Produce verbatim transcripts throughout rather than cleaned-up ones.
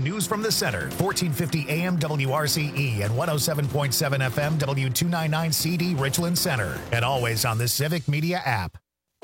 News from the Center, fourteen fifty A M W R C E and one oh seven point seven F M W two ninety-nine C D Richland Center. And always on the Civic Media app.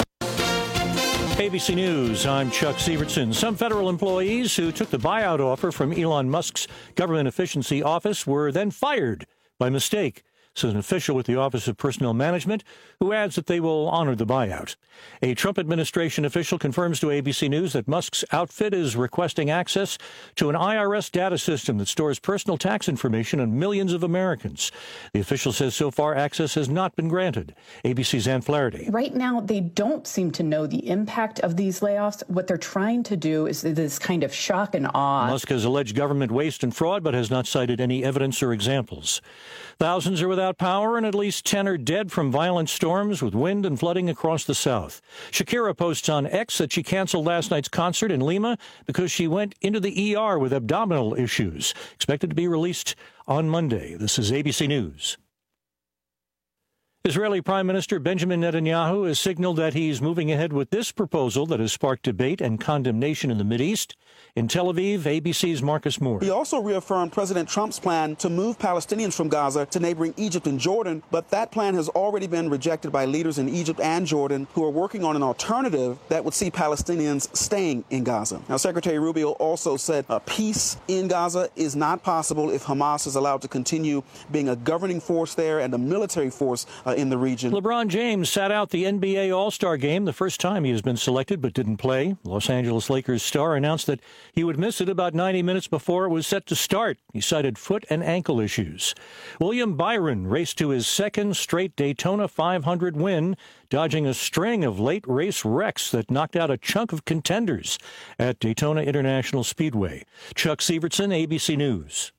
A B C News, I'm Chuck Sievertson. Some federal employees who took the buyout offer from Elon Musk's Government Efficiency Office were then fired by mistake, says an official with the Office of Personnel Management, who adds that they will honor the buyout. A Trump administration official confirms to A B C News that Musk's outfit is requesting access to an I R S data system that stores personal tax information on millions of Americans. The official says so far access has not been granted. A B C's Ann Flaherty. Right now, they don't seem to know the impact of these layoffs. What they're trying to do is this kind of shock and awe. Musk has alleged government waste and fraud, but has not cited any evidence or examples. Thousands are without power, and at least ten are dead from violent storms with wind and flooding across the South. Shakira posts on X that she canceled last night's concert in Lima because she went into the E R with abdominal issues. Expected to be released on Monday. This is A B C News. Israeli Prime Minister Benjamin Netanyahu has signaled that he's moving ahead with this proposal that has sparked debate and condemnation in the Mideast. In Tel Aviv, A B C's Marcus Moore. He also reaffirmed President Trump's plan to move Palestinians from Gaza to neighboring Egypt and Jordan, but that plan has already been rejected by leaders in Egypt and Jordan who are working on an alternative that would see Palestinians staying in Gaza. Now, Secretary Rubio also said a peace in Gaza is not possible if Hamas is allowed to continue being a governing force there and a military force uh, in the region. LeBron James sat out the N B A All-Star game, the first time he has been selected but didn't play. Los Angeles Lakers star announced that he would miss it about ninety minutes before it was set to start. He cited foot and ankle issues. William Byron raced to his second straight Daytona five hundred win, dodging a string of late race wrecks that knocked out a chunk of contenders at Daytona International Speedway. Chuck Sievertson, A B C News.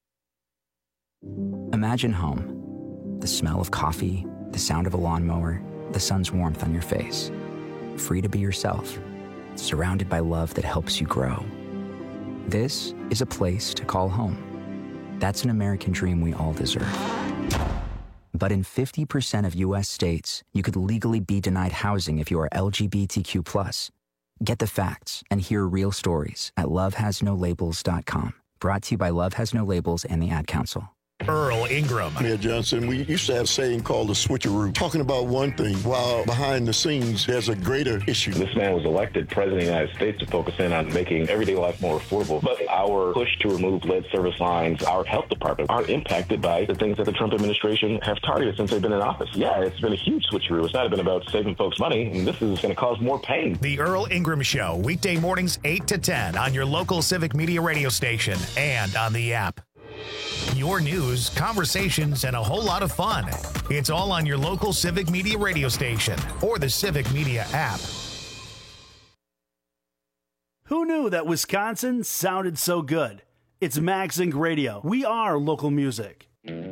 Imagine home. The smell of coffee, the sound of a lawnmower, the sun's warmth on your face. Free to be yourself, surrounded by love that helps you grow. This is a place to call home. That's an American dream we all deserve. But in fifty percent of U S states, you could legally be denied housing if you are L G B T Q plus. Get the facts and hear real stories at love has no labels dot com. Brought to you by Love Has No Labels and the Ad Council. Earl Ingram. Mayor Johnson, we used to have a saying called the switcheroo, talking about one thing while behind the scenes there's a greater issue. This man was elected president of the United States to focus in on making everyday life more affordable. But our push to remove lead service lines, our health department, are impacted by the things that the Trump administration have targeted since they've been in office. Yeah, it's been a huge switcheroo. It's not been about saving folks money, and this is going to cause more pain. The Earl Ingram Show, weekday mornings eight to ten on your local Civic Media radio station and on the app. Your news, conversations, and a whole lot of fun. It's all on your local Civic Media radio station or the Civic Media app. Who knew that Wisconsin sounded so good? It's MagZinc Radio. We are local music.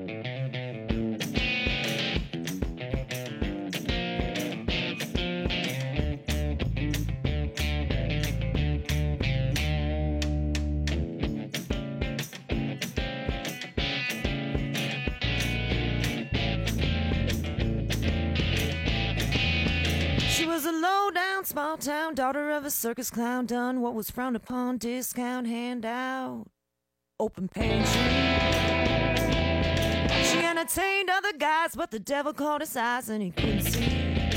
Small town, daughter of a circus clown, done what was frowned upon, discount handout, open pantry. She entertained other guys, but the devil caught his eyes and he couldn't see.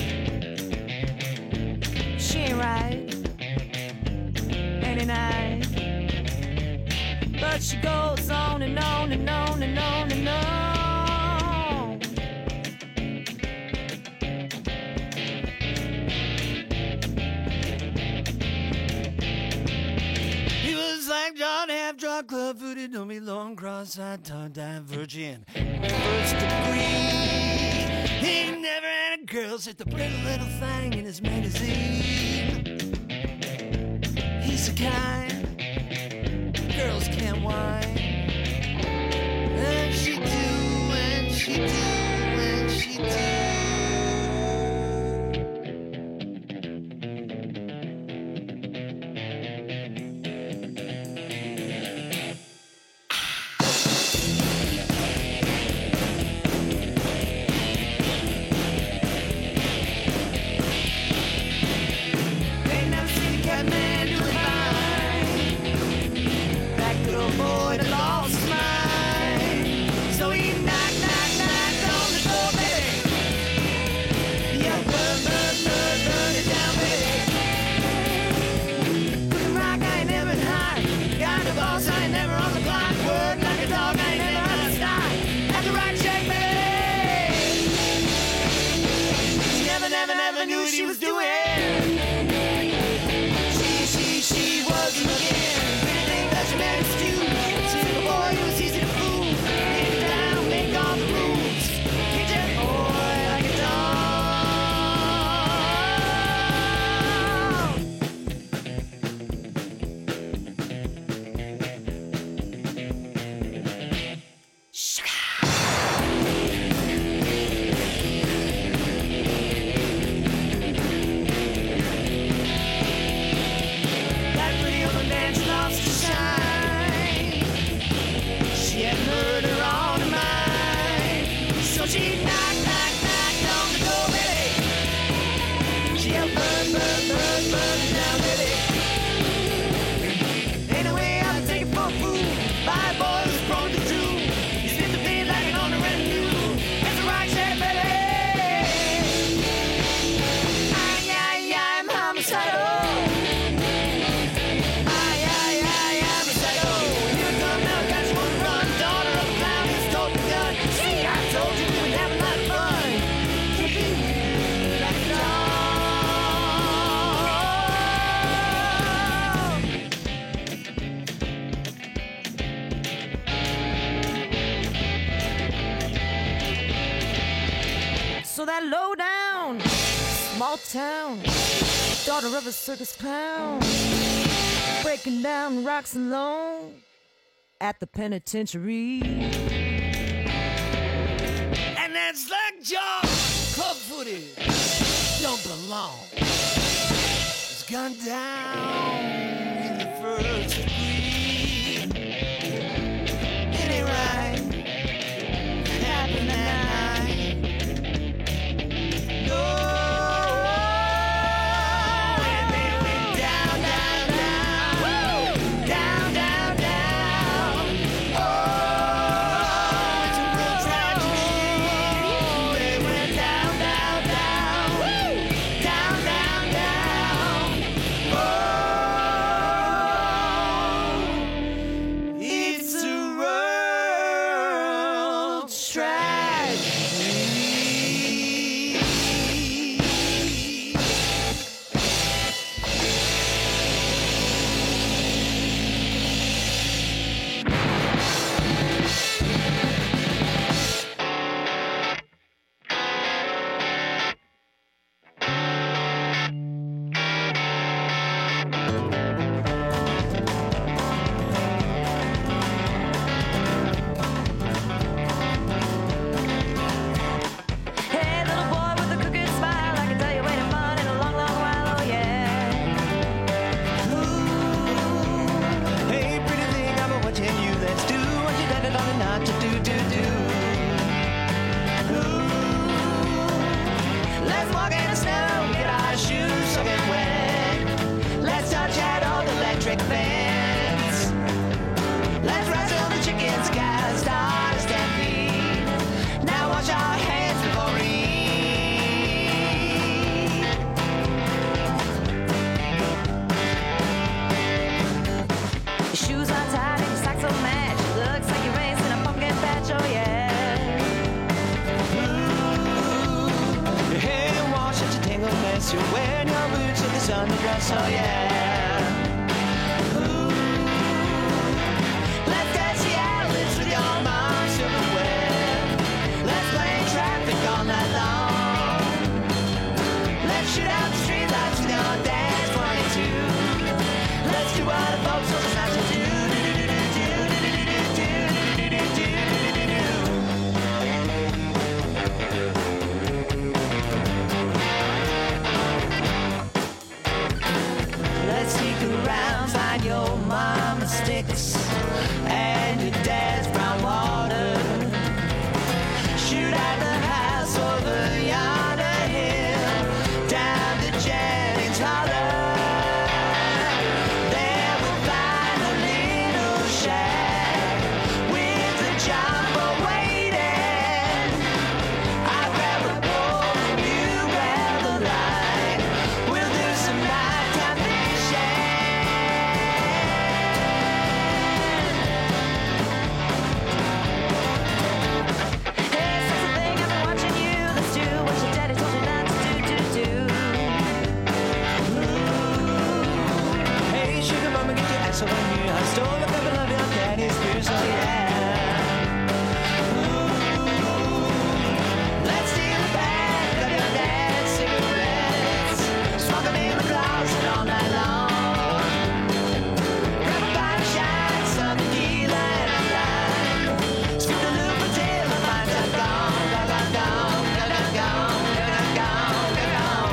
She ain't right, any night, but she goes on and on and on and on and on. Like John half drunk, club footed, don't be long, cross-eyed, tongue divergent. First degree, he never had a girl, sit the pretty little thing in his magazine. He's the kind girls can't whine, and she do, and she do, and she do. Man, do it fine. that low down, small town, daughter of a circus clown, breaking down rocks alone at the penitentiary. And that slack jaw, club footed, don't belong. It's gone down in the first degree. It ain't right. It happened that night. No. And they went down, down, down. Woo! Down, down, down. Oh, it's a real tragedy. They went down, down, down. Woo! Down, down, down. Oh, it's a world tragedy. Hey, little boy with a crooked smile, I can tell you waited fun in a long, long while, oh yeah. Hey, pretty thing, I've been watching you. Let's do what you did on not to do, do, do. Ooh. Let's walk in the snow, get our shoes soaking wet. Let's touch that old electric fence. Let's wrestle the chicken sky, start a stampede. Now wash our hands before we eat. Your shoes are tied and your socks don't match. Looks like you're racing a pumpkin patch, oh yeah. Your hair wash at your tangled mess. You're wearing your boots with this underdress, oh yeah. Ooh. Let's dance the outlets with your mom's silverware. Let's play traffic all night long. Let's shoot out the streetlights with your dad's twenty-two. Let's do what the folks told us not to do. Let's sneak around, find your mama's sticks and your dad's brown water. Shoot at the house over yonder hill, down to Jennings Holler. There we'll find a little shack with a jumbo waiting. I grab a pole and you grab the light. We'll do some nighttime fishing. Hey, such a thing, I've been watching you. Let's do what your daddy told you not to do, do, do. Hey, sugar mama, get your ass over here. I stole a couple of your daddy's beers, oh yeah. Ooh. Let's steal the back of your dad's cigarettes. Smoke 'em in the closet all night long. Grab a bottle shine, some tequila and a lime. Scoop the loop until the lights are gone, gone, gone, gone, gone, gone, gone, gone, gone, gone.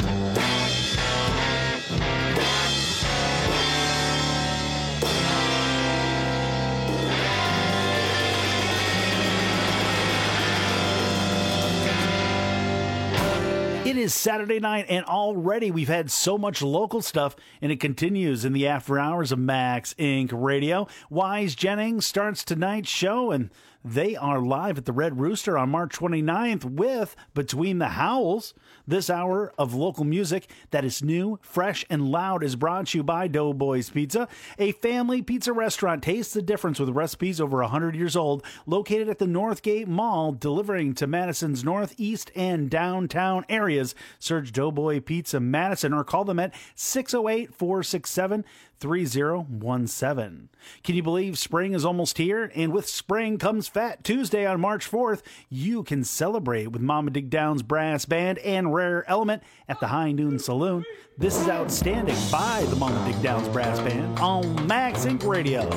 It is Saturday night, and already we've had so much local stuff, and it continues in the after hours of Max Incorporated. Radio. Wise Jennings starts tonight's show, and they are live at the Red Rooster on March twenty-ninth with Between the Howls. This hour of local music that is new, fresh, and loud is brought to you by Doughboys Pizza, a family pizza restaurant. Taste the difference with recipes over one hundred years old, located at the Northgate Mall, delivering to Madison's northeast and downtown areas. Peoria's Search Doughboy Pizza Madison or call them at six oh eight, four six seven, three oh one seven. Can you believe spring is almost here? And with spring comes Fat Tuesday on March fourth. You can celebrate with Mama Dig Down's Brass Band and Rare Element at the High Noon Saloon. This is Outstanding by the Mama Dig Down's Brass Band on Max Inc Radio.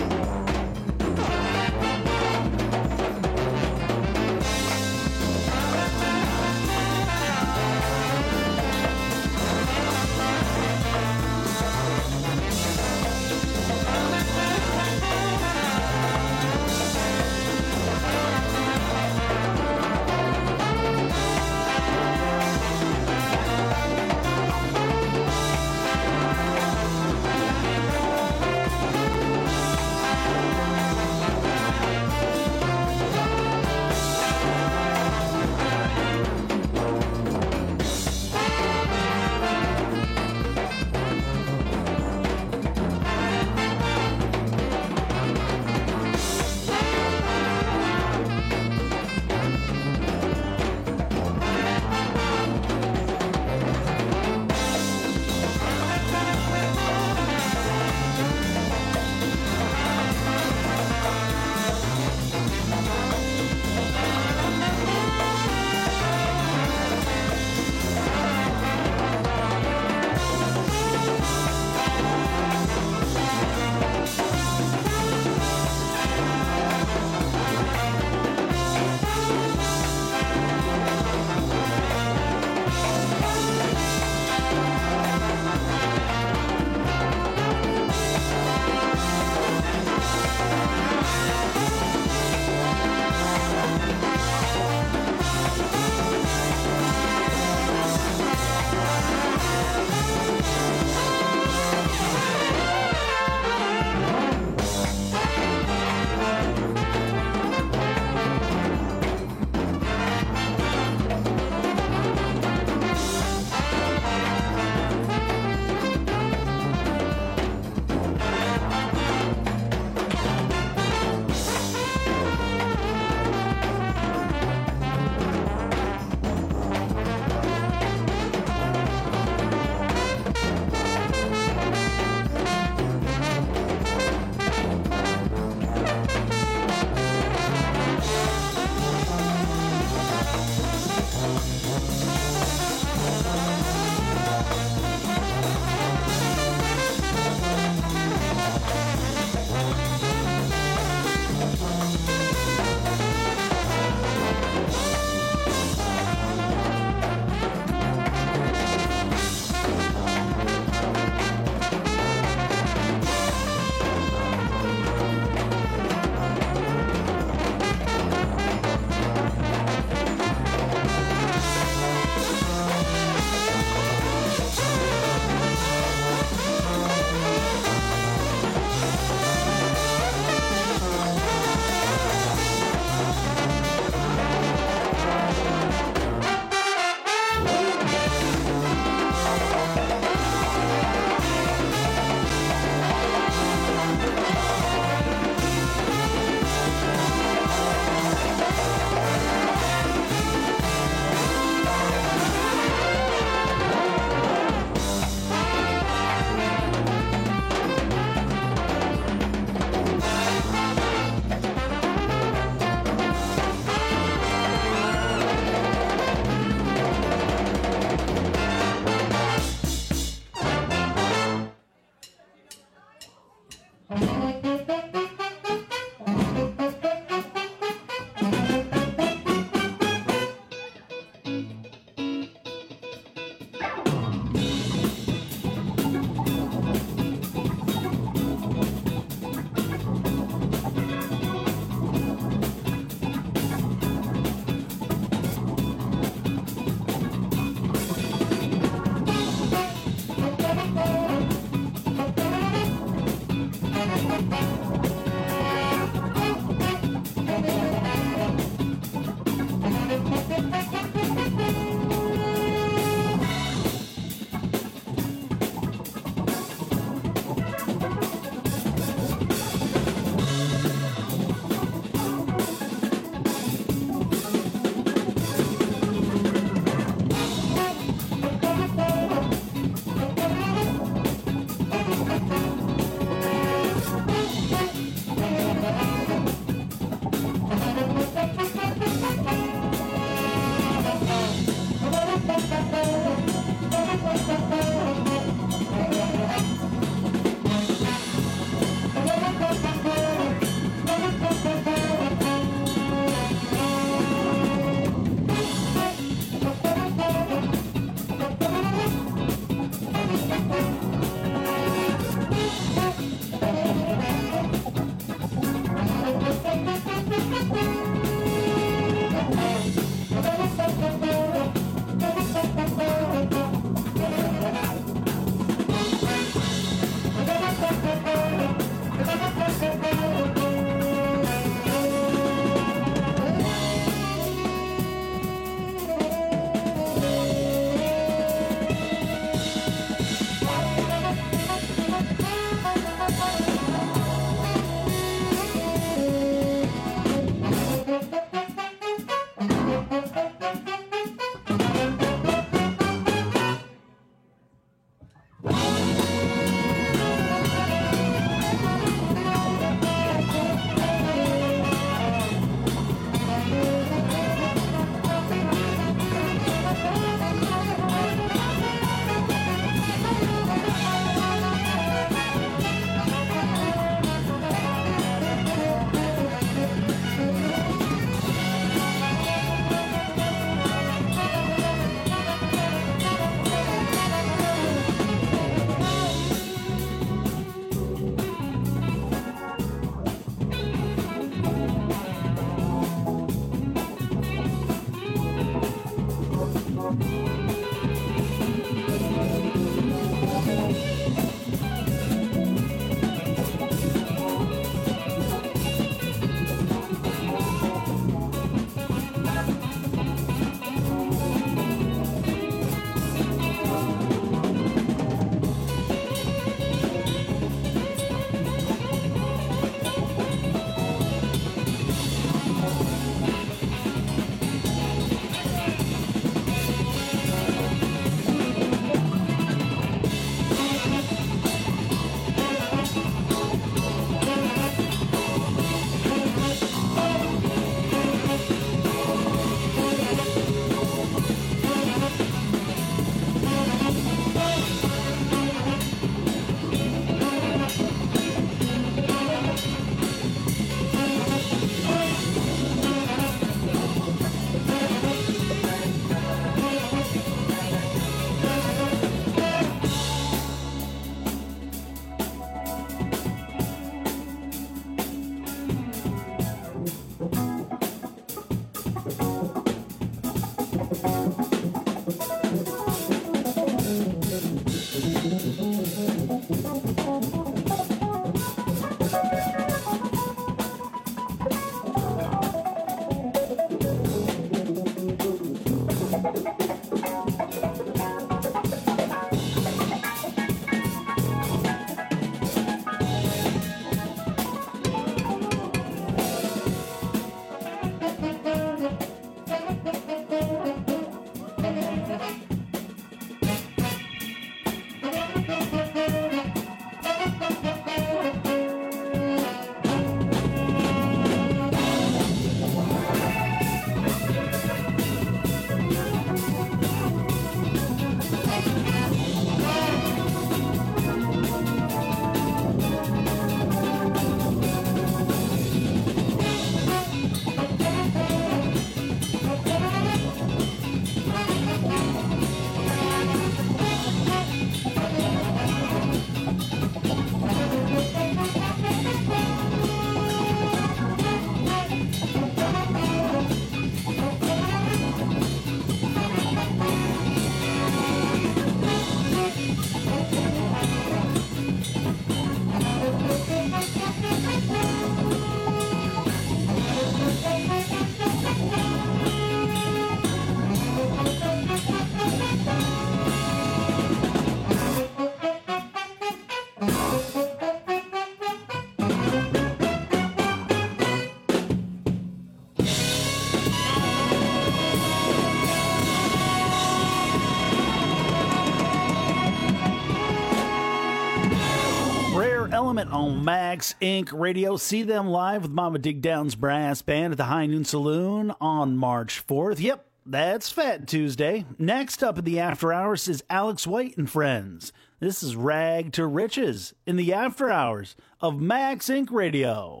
Summit on Max Incorporated. Radio. See them live with Mama Dig Down's brass band at the High Noon Saloon on March fourth. Yep, that's Fat Tuesday. Next up in the After Hours is Alex White and Friends. This is Rag to Riches in the After Hours of Max Incorporated. Radio.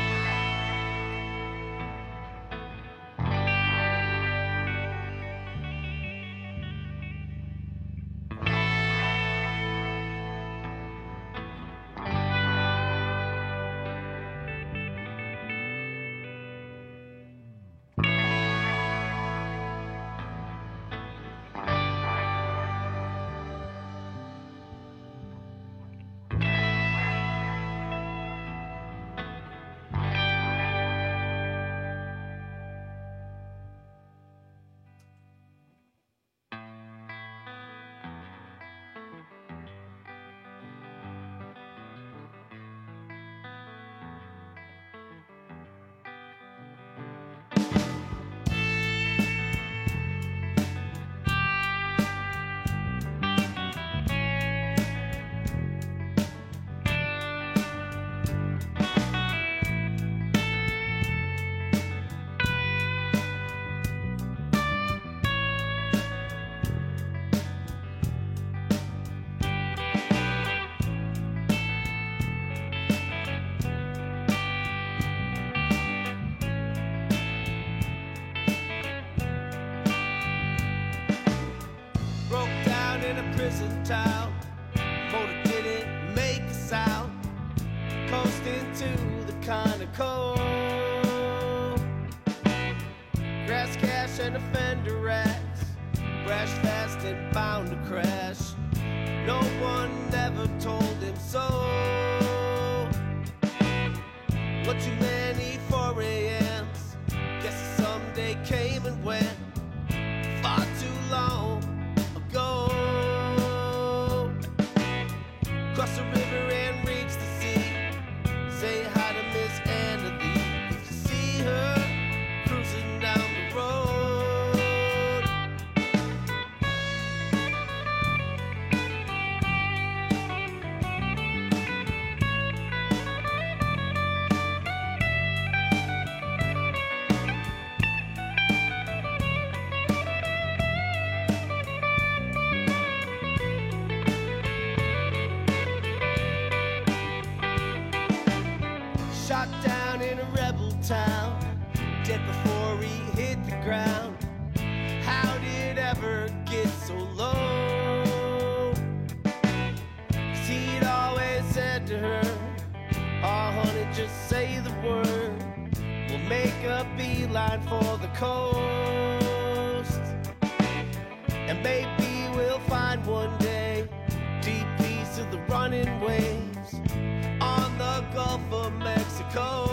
Prison town, motor didn't make a sound, coasting to the kind of cold. Grass cash and a fender racks, crash fast and bound to crash. No one ever told him so. What too many four a.m.s, guess someday came and went, far too long ago. Cross the river and reach the sea. Say hi to Miss Anna Lee if you see her cruising down the road. Shot down in a rebel town, dead before he hit the ground. How did it ever get so low? 'Cause he'd always said to her, oh honey, just say the word, we'll make a beeline for the coast. And maybe we'll find one day deep peace of the running waves on the Gulf of Mexico.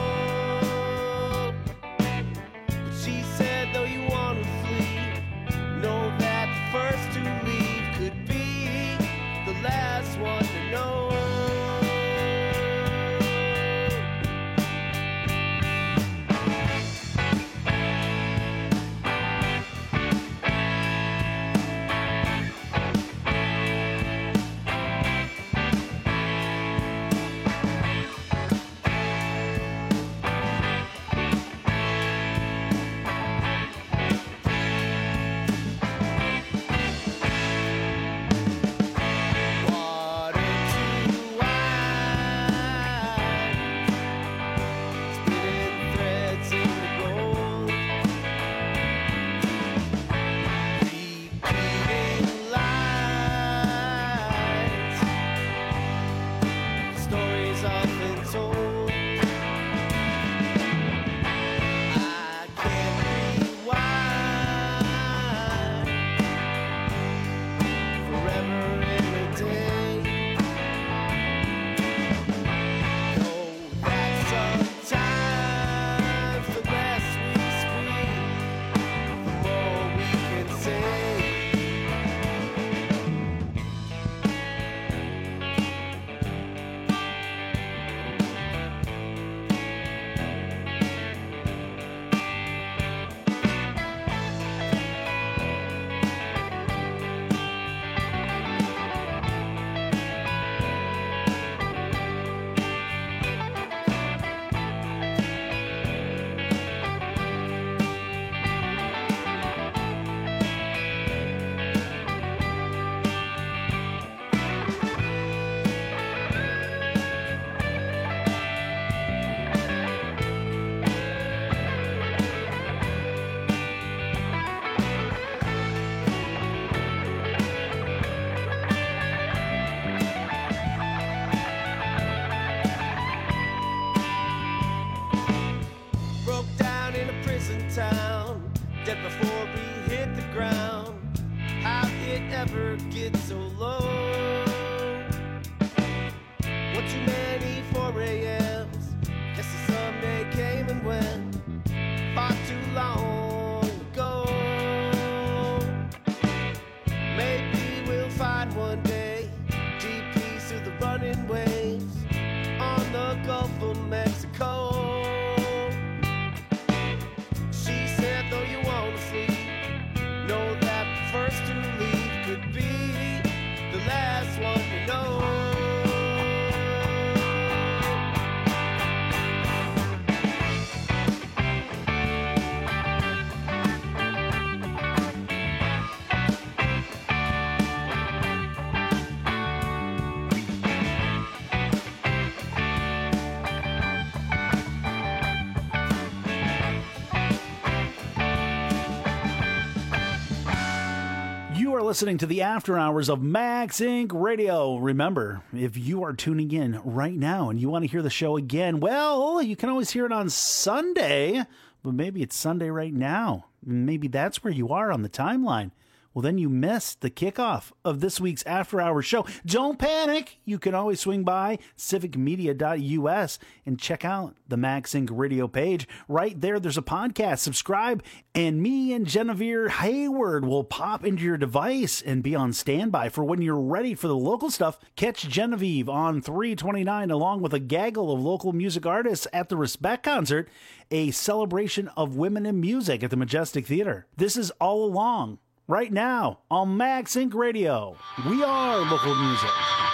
But she said, though you want to flee, know that the first to leave could be the last one to know. dead before we hit the ground. How it ever gets so low? One too many four a.m.s. Guess the someday came and went far too long ago. Maybe we'll find one day deep peace through the running waves on the Gulf of Mexico. She said, though you wanna sleep, know that the first to leave could be the last one to know. You are listening to the After Hours of Max Incorporated. Radio. Remember, if you are tuning in right now and you want to hear the show again, well, you can always hear it on Sunday, but maybe it's Sunday right now. Maybe that's where you are on the timeline. Well, then you missed the kickoff of this week's After Hours show. Don't panic. You can always swing by civic media dot U S and check out the Max Inc radio page. Right there, there's a podcast. Subscribe, and me and Genevieve Hayward will pop into your device and be on standby for when you're ready for the local stuff. Catch Genevieve on three twenty-nine along with a gaggle of local music artists at the Respect Concert, a celebration of women in music at the Majestic Theater. This is All Along. Right now on Max Inc Radio. We are local music.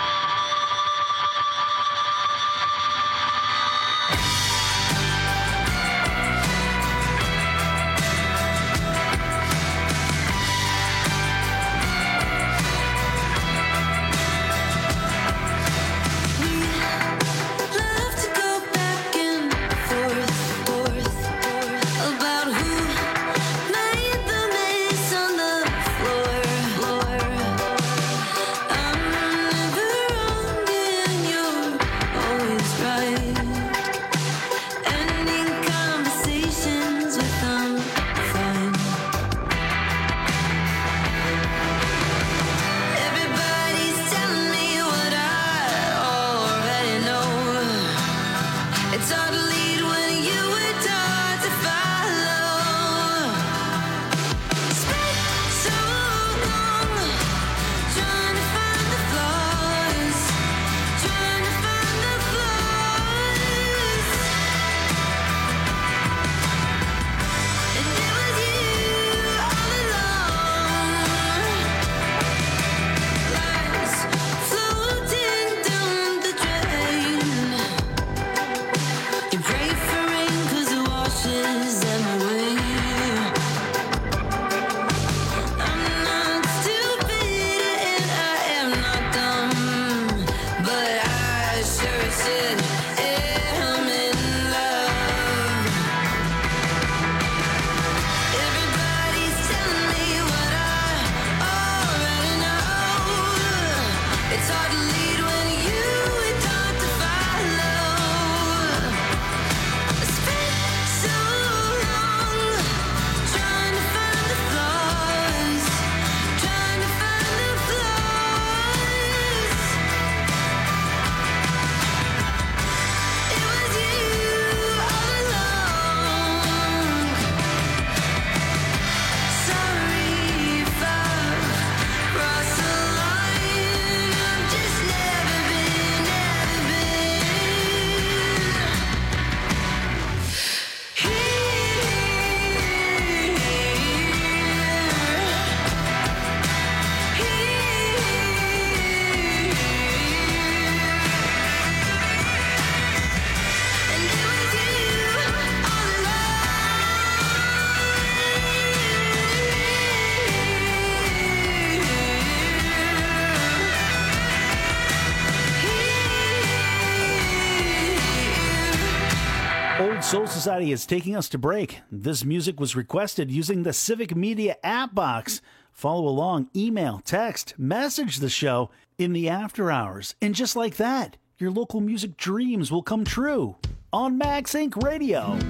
Soul Society is taking us to break. This music was requested using the Civic Media app box. Follow along, email, text, message the show in the after hours. And just like that, your local music dreams will come true on Max Inc Radio.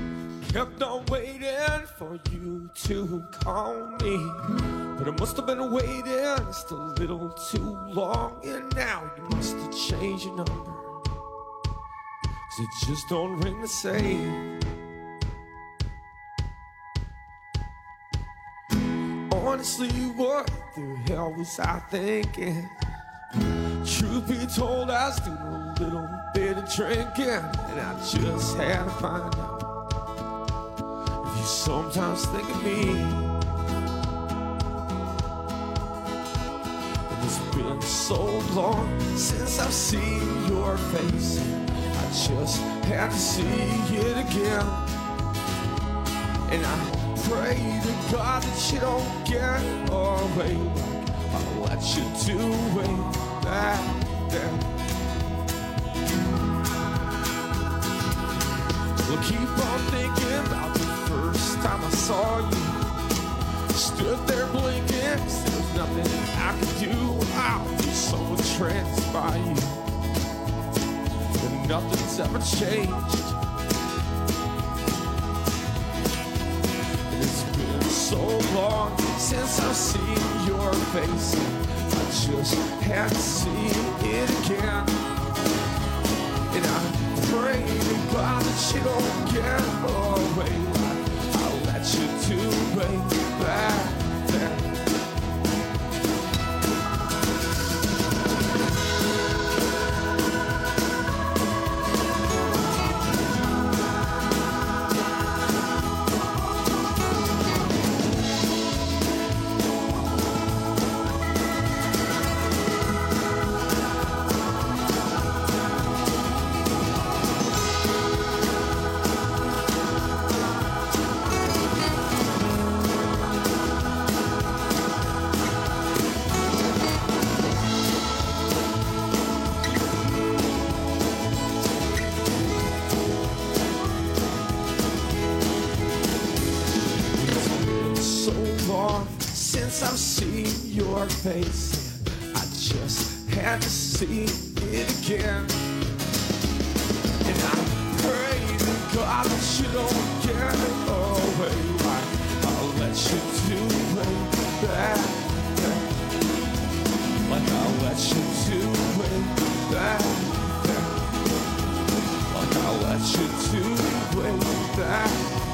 kept on waiting for you to call me, but I must have been waiting just a little too long, and now you must have changed your number, 'cause it just don't ring the same. Honestly, what the hell was I thinking? Truth be told, I was doing a little bit of drinking, and I just had to find out if you sometimes think of me. And it's been so long since I've seen your face, I just had to see it again. And I pray to God that you don't get away like I let you do way back then. Well, keep on thinking about the first time I saw you. Stood there blinking, 'cause there was nothing I could do. I'll be so entranced by you, and nothing's ever changed. So long since I've seen your face, I just had to see it again. And I pray to God that you don't get away like I let you do way back then. I've seen your face, I just had to see it again. And I pray to God that you don't get away like I'll let you do way back then. Like I'll let you do way back then. Like I'll let you do way back.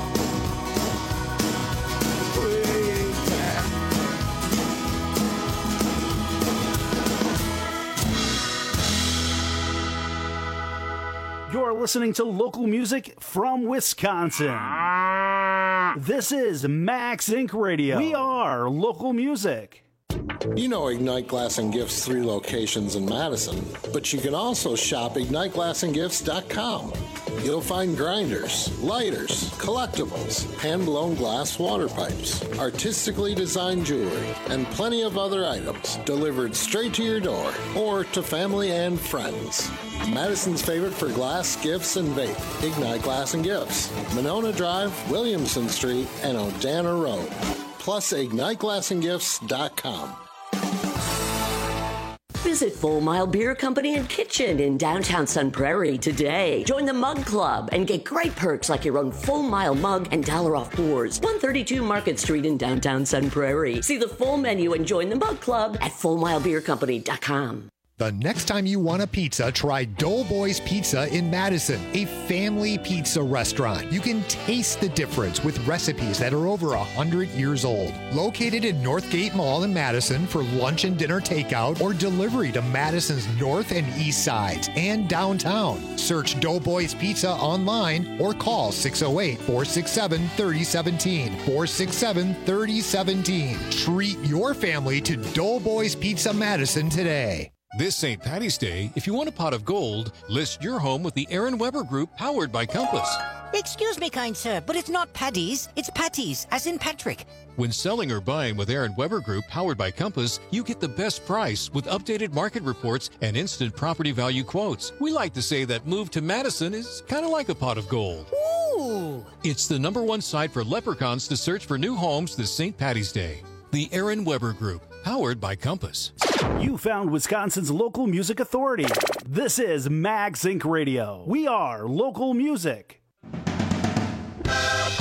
You're listening to local music from Wisconsin. This is Max Incorporated. Radio. We are local music. You know Ignite Glass and Gifts' three locations in Madison, but you can also shop ignite glass and gifts dot com. You'll find grinders, lighters, collectibles, hand-blown glass water pipes, artistically designed jewelry, and plenty of other items delivered straight to your door or to family and friends. Madison's favorite for glass, gifts, and vape, Ignite Glass and Gifts, Monona Drive, Williamson Street, and Odana Road. Plus ignite glass and gifts dot com. Visit Full Mile Beer Company and Kitchen in downtown Sun Prairie today. Join the Mug Club and get great perks like your own Full Mile mug and dollar off pours. one thirty-two Market Street in downtown Sun Prairie. See the full menu and join the Mug Club at full mile beer company dot com. The next time you want a pizza, try Doughboys Pizza in Madison, a family pizza restaurant. You can taste the difference with recipes that are over one hundred years old. Located in Northgate Mall in Madison for lunch and dinner takeout or delivery to Madison's north and east sides and downtown. Search Doughboys Pizza online or call six oh eight, four six seven, three oh one seven, four six seven, three oh one seven. Treat your family to Doughboys Pizza Madison today. This Saint Patty's Day, if you want a pot of gold, list your home with the Aaron Weber Group, powered by Compass. Excuse me, kind sir, but it's not Paddy's, it's Patty's, as in Patrick. When selling or buying with Aaron Weber Group, powered by Compass, you get the best price with updated market reports and instant property value quotes. We like to say that move to Madison is kind of like a pot of gold. Ooh! It's the number one site for leprechauns to search for new homes this Saint Patty's Day. The Aaron Weber Group, powered by Compass. You found Wisconsin's local music authority. This is Max Incorporated. Radio. We are local music.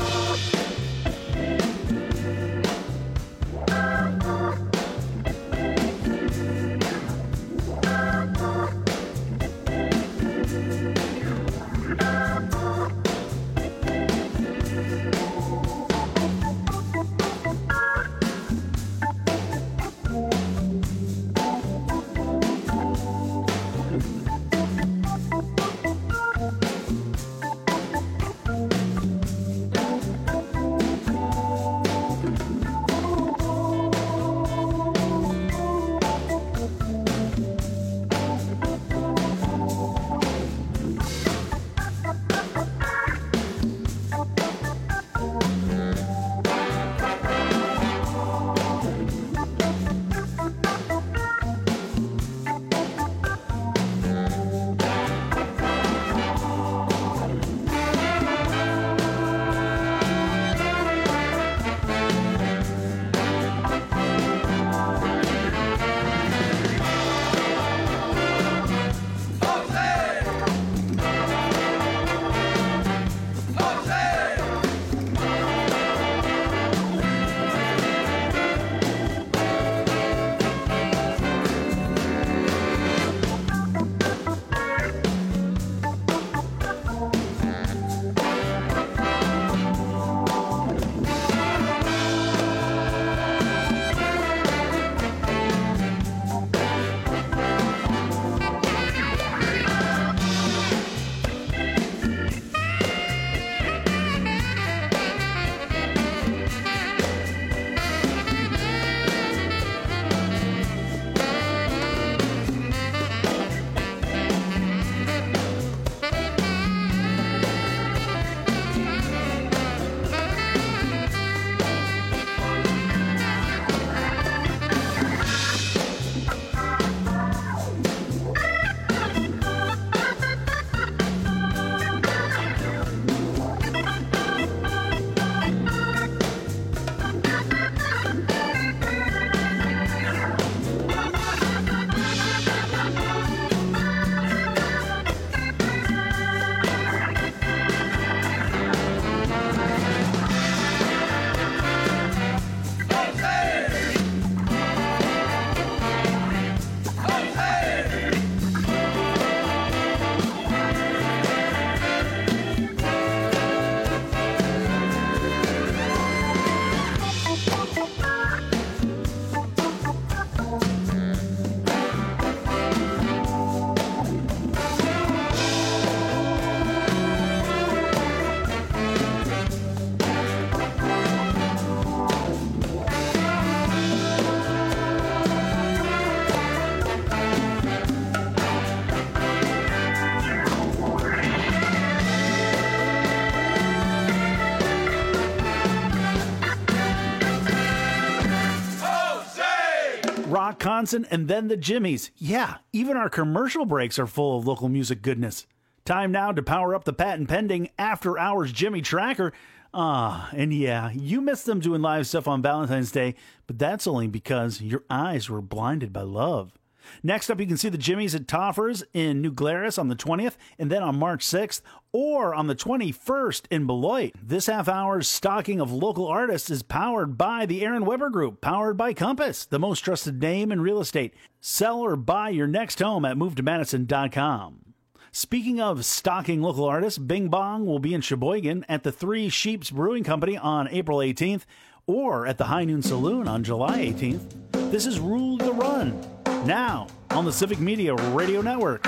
rock concert, and then the Jimmies. Yeah, even our commercial breaks are full of local music goodness. Time now to power up the patent pending After Hours Jimmy Tracker. Ah, and yeah, you missed them doing live stuff on Valentine's Day, but that's only because your eyes were blinded by love. Next up, you can see the Jimmies at Toffers in New Glarus on the twentieth, and then on March sixth, or on the twenty-first in Beloit. This half hour's stocking of local artists is powered by the Aaron Weber Group, powered by Compass, the most trusted name in real estate. Sell or buy your next home at move to madison dot com. Speaking of stocking local artists, Bing Bong will be in Sheboygan at the Three Sheeps Brewing Company on April eighteenth, or at the High Noon Saloon on July eighteenth. This is Rule the Run, now on the Civic Media Radio Network.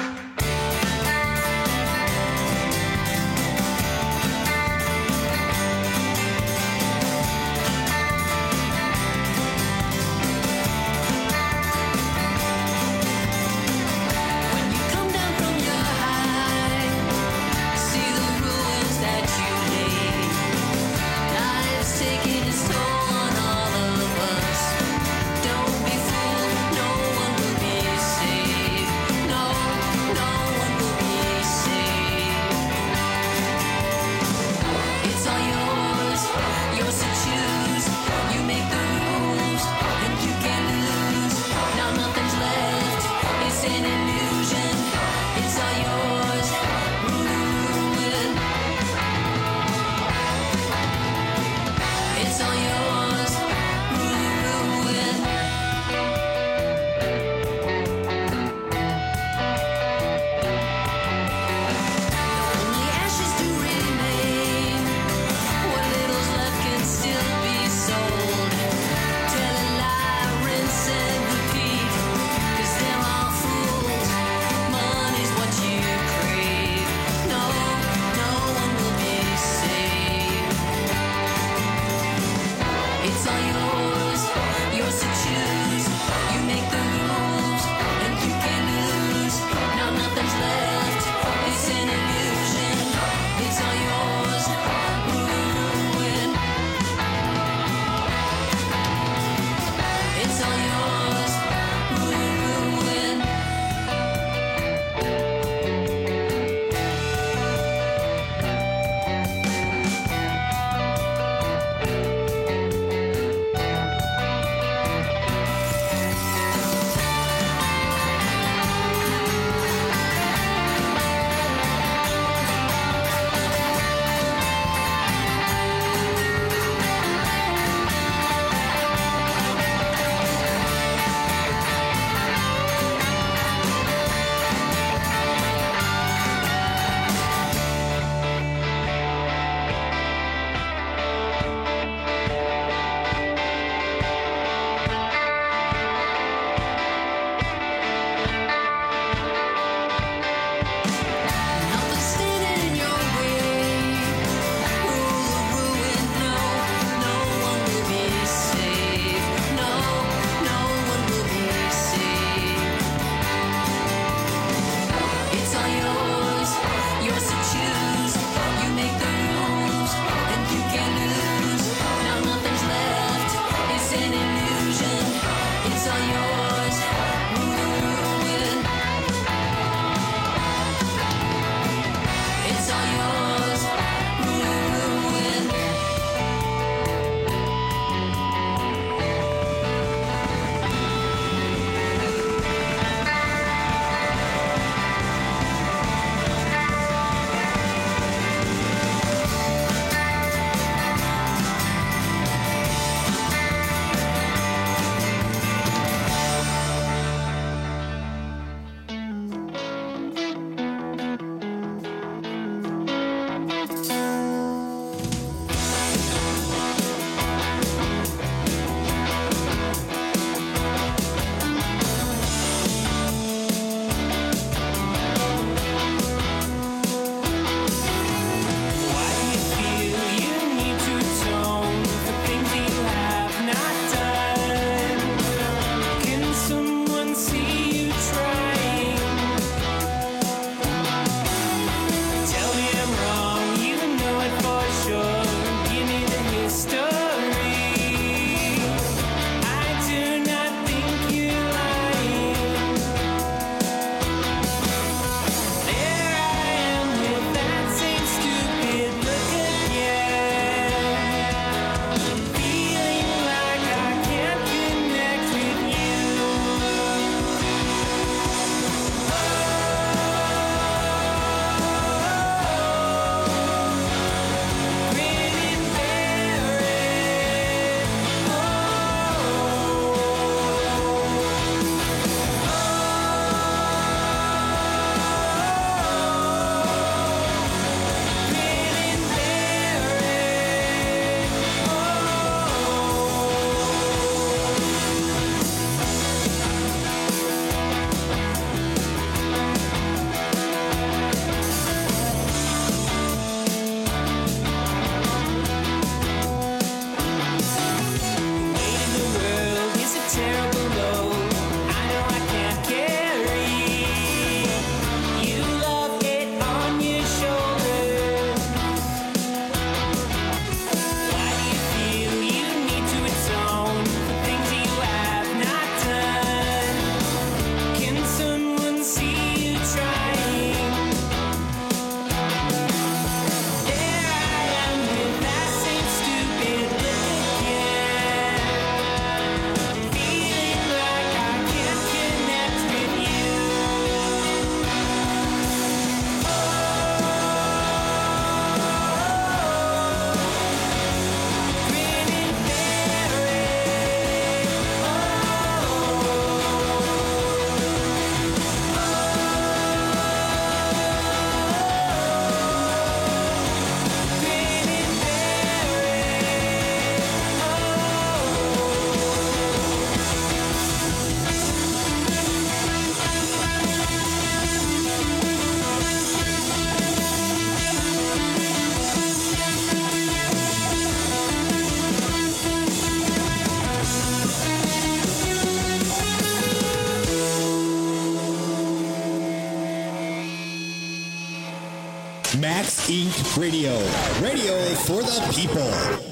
X Incorporated. Radio. Radio for the people.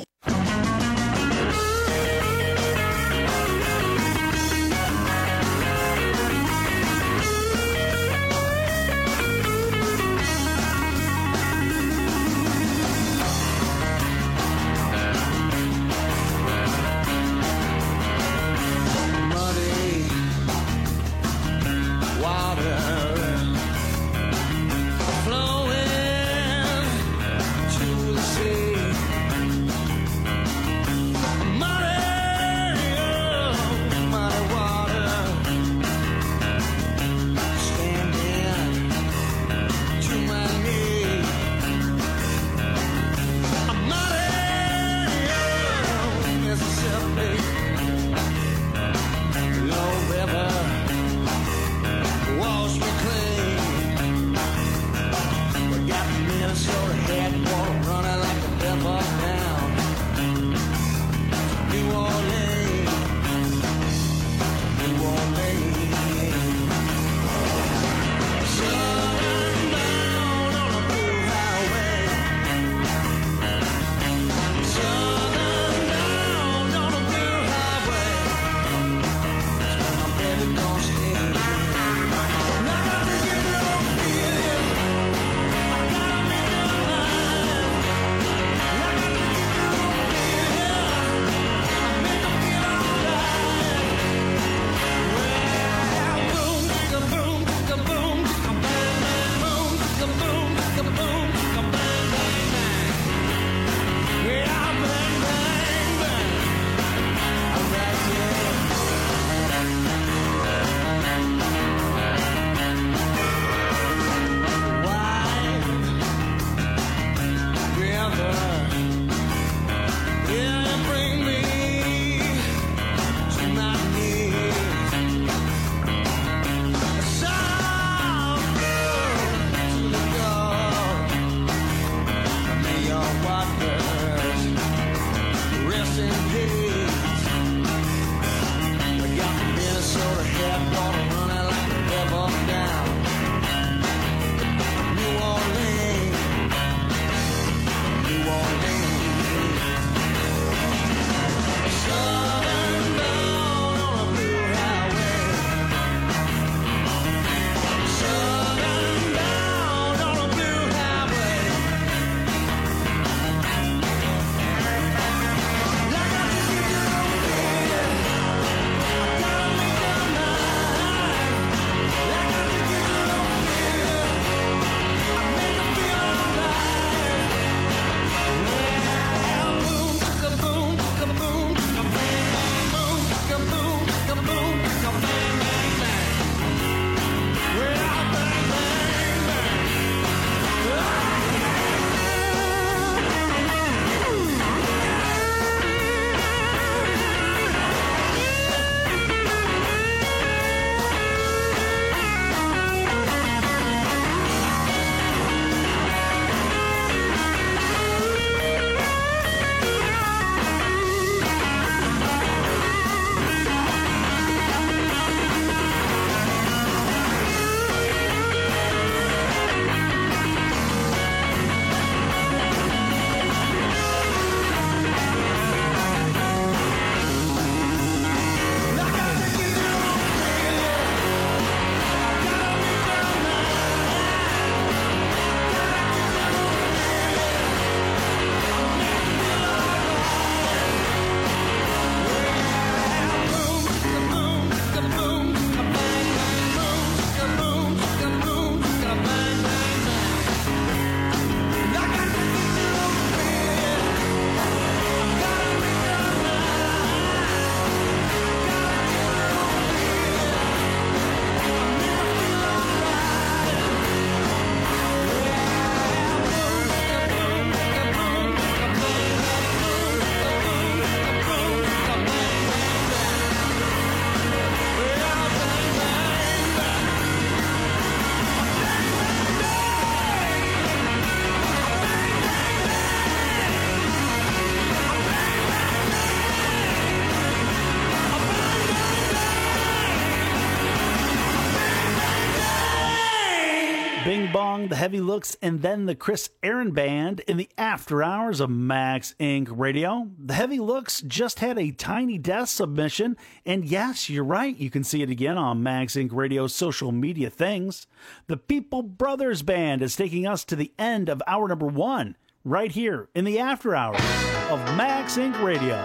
Bong, the Heavy Looks, and then the Chris Aaron Band in the after hours of Max Incorporated. Radio. The Heavy Looks just had a Tiny Desk submission, and yes, you're right, you can see it again on Max Incorporated. Radio's social media things. The People Brothers Band is taking us to the end of hour number one, right here in the after hours of Max Incorporated. Radio.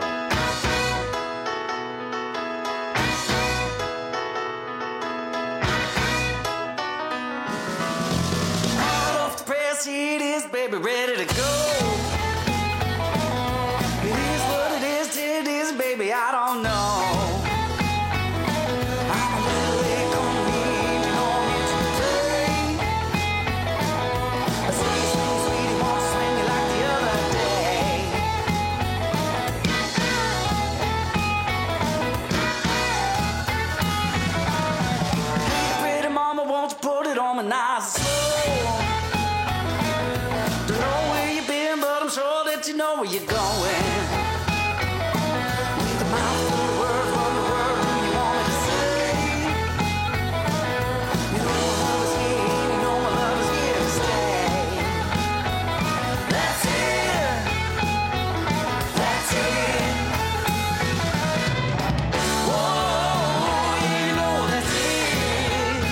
It is, baby, ready to go. It is what it is, it is, baby, I don't know. I'm a little late on leaving on me today. A sweet, sweet, sweetie, won't swing me like the other day. Hey, pretty mama, won't you put it on my nice and slow? You know where you're going. With a mouthful of words, what the word do you want me to say? You know my love is here, you know my love is here to stay. That's it, that's it. Whoa, you know that's it.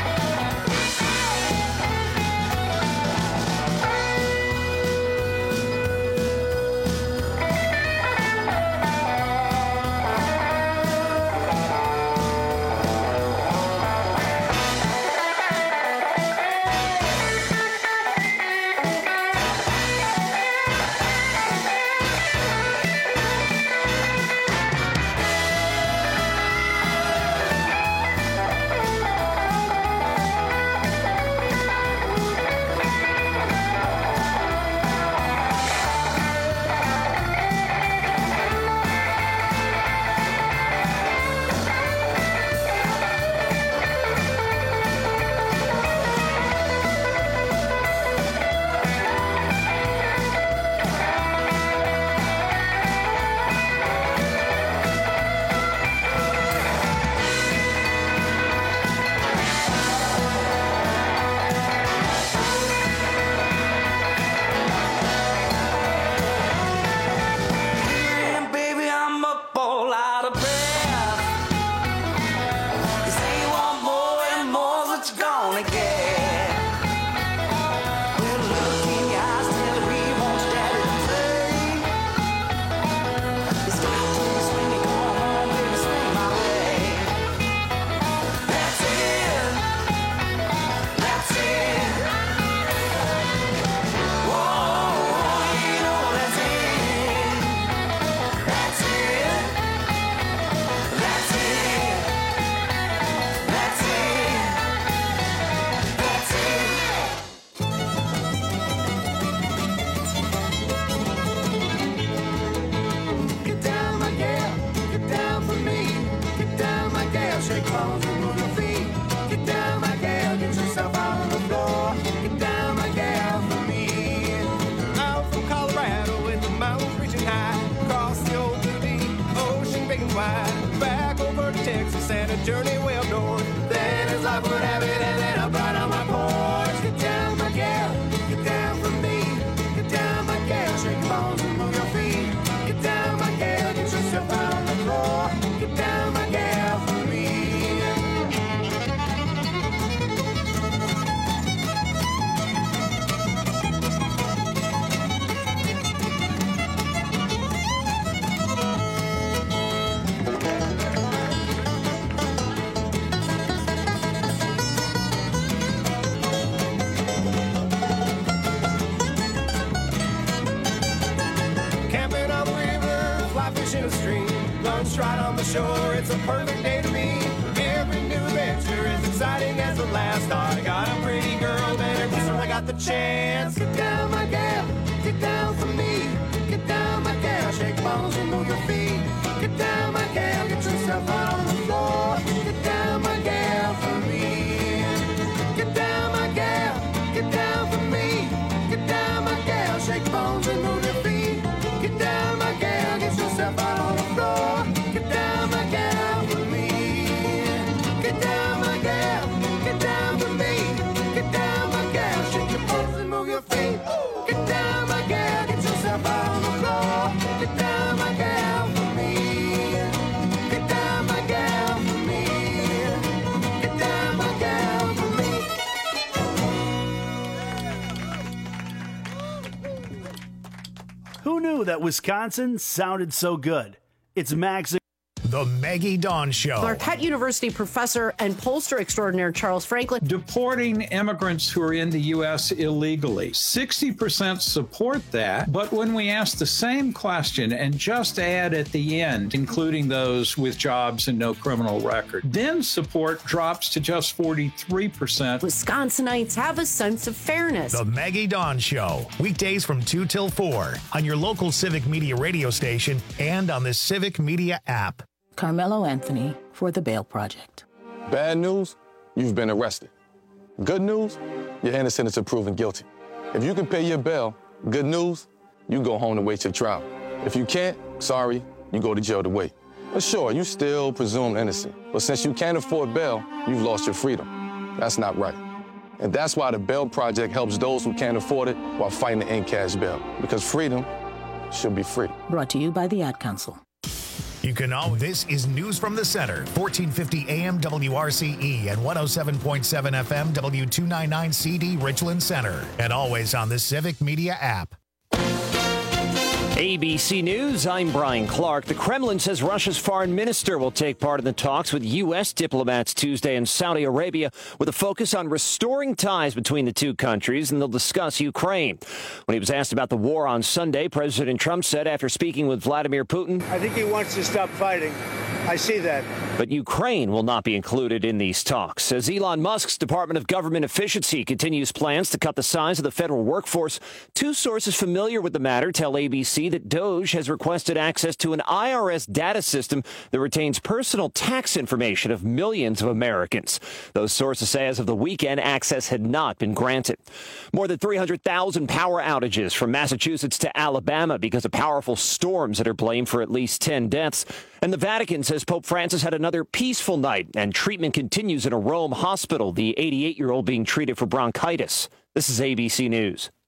Journey well north, then as life would have it, and then up right on my porch. Get down, my gal, get down for me. Get down, my gal, shake your bones and move your feet. Get down, my gal, get yourself out on the floor. Get down, my gal, for me. Right on the shore, it's a perfect day to me. Every new adventure is exciting as the last. I got a pretty girl there, just when I got the chance. Get down, my gal, get down for me. Get down, my gal, shake bones and move your feet. Get down, my gal, get yourself out on the floor. Get down, my gal, for me. Get down, my gal, get down for me. Get down, my gal, shake bones and move your feet. Get down, my gal, get yourself out on the floor. Get down, my gal, for me. Get down, my gal, get down for me. Get down, my gal. that Wisconsin sounded so good. It's Max. The Maggie Dawn Show. Marquette University professor and pollster extraordinaire Charles Franklin. Deporting immigrants who are in the U S illegally. sixty percent support that, but when we ask the same question and just add at the end, including those with jobs and no criminal record, then support drops to just forty-three percent. Wisconsinites have a sense of fairness. The Maggie Dawn Show. Weekdays from two till four on your local Civic Media radio station and on the Civic Media app. Carmelo Anthony for the Bail Project. Bad news, you've been arrested. Good news, you're innocent until proven guilty. If you can pay your bail, good news, you go home to wait your trial. If you can't, sorry, you go to jail to wait. But sure, you still presumed innocent. But since you can't afford bail, you've lost your freedom. That's not right. And that's why the Bail Project helps those who can't afford it while fighting to end cash bail. Because freedom should be free. Brought to you by the Ad Council. You can know this is News from the Center, fourteen fifty A M W R C E and one oh seven point seven F M W two ninety-nine C D Richland Center, and always on the Civic Media app. A B C News, I'm Brian Clark. The Kremlin says Russia's foreign minister will take part in the talks with U S diplomats Tuesday in Saudi Arabia with a focus on restoring ties between the two countries, and they'll discuss Ukraine. When he was asked about the war on Sunday, President Trump said after speaking with Vladimir Putin, I think he wants to stop fighting. I see that. But Ukraine will not be included in these talks. As Elon Musk's Department of Government Efficiency continues plans to cut the size of the federal workforce, two sources familiar with the matter tell A B C that Doge has requested access to an I R S data system that retains personal tax information of millions of Americans. Those sources say as of the weekend, access had not been granted. More than three hundred thousand power outages from Massachusetts to Alabama because of powerful storms that are blamed for at least ten deaths. And the Vatican says Pope Francis had another peaceful night, and treatment continues in a Rome hospital, the eighty-eight-year-old being treated for bronchitis. This is A B C News.